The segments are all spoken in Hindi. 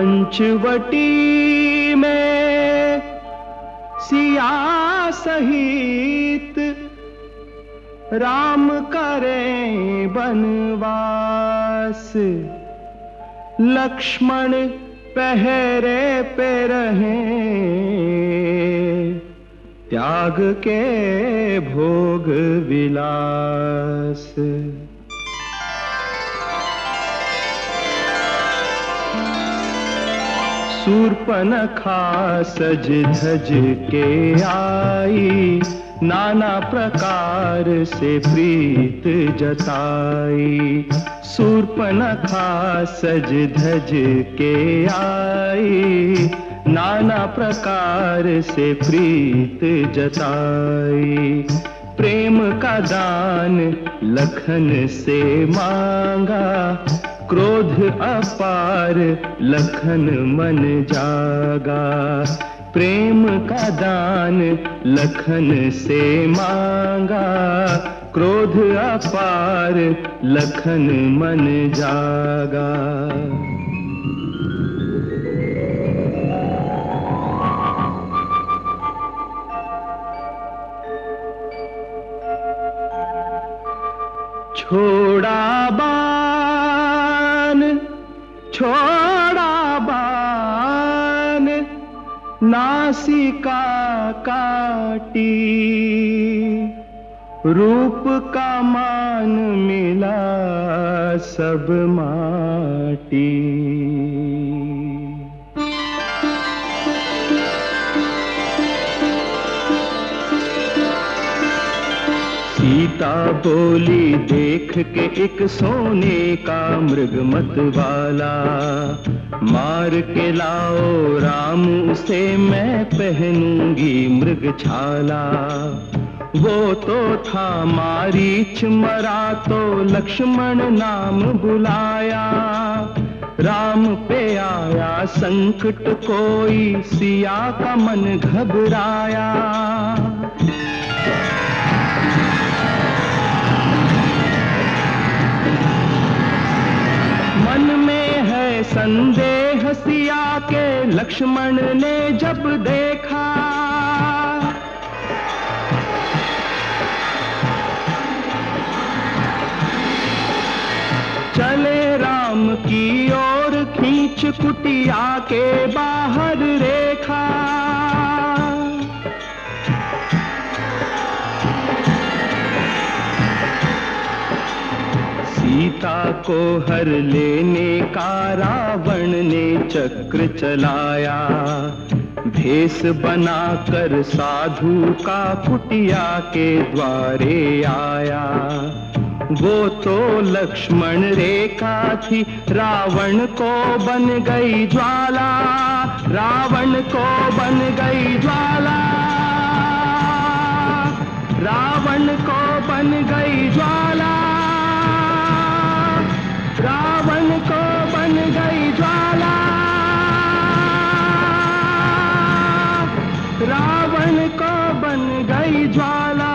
पंचवटी में सिया सहित राम करें बनवास, लक्ष्मण पहरे पे रहें त्याग के भोग विलास। शूर्पणखा सज धज के आई, नाना प्रकार से प्रीत जताई। शूर्पणखा सज धज के आई, नाना प्रकार से प्रीत जताई। प्रेम का दान लखन से मांगा, क्रोध अपार लखन मन जागा। प्रेम का दान लखन से मांगा, क्रोध अपार लखन मन जागा। छोड़ा बान नासिका काटी, रूप का मान मिला सब माटी। सीता बोली देख के एक सोने का मृग मत वाला, मार के लाओ राम उसे मैं पहनूंगी मृग छाला। वो तो था मारीच मरा तो लक्ष्मण नाम बुलाया, राम पे आया संकट कोई सिया का मन घबराया। मन में है संदेह सिया के लक्ष्मण ने जब देखा, चले राम की ओर खींच कुटिया के बाहर रेखा। सीता को हर लेने का रावण ने चक्र चलाया, भेष बनाकर साधु का कुटिया के द्वारे आया। वो तो लक्ष्मण रेखा थी रावण को बन गई ज्वाला, रावण को बन गई ज्वाला, रावण को बन गई ज्वाला, रावण को बन गई ज्वाला, रावण को बन गई ज्वाला।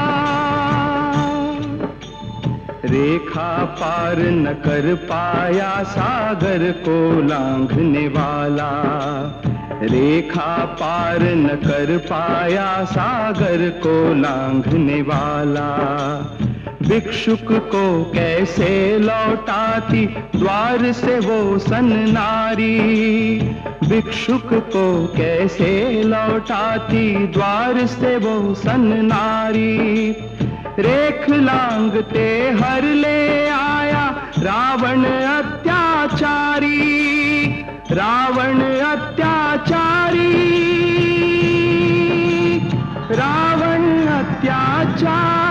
रेखा पार न कर पाया सागर को लांघने वाला, रेखा पार न कर पाया सागर को लांघने वाला। भिक्षुक को कैसे लौटाती द्वार से वो सन्नारी, भिक्षुक को कैसे लौटाती द्वार से वो सन्नारी। रेख लांघते हर ले आया रावण अत्याचारी, रावण अत्याचारी, रावण अत्याचारी।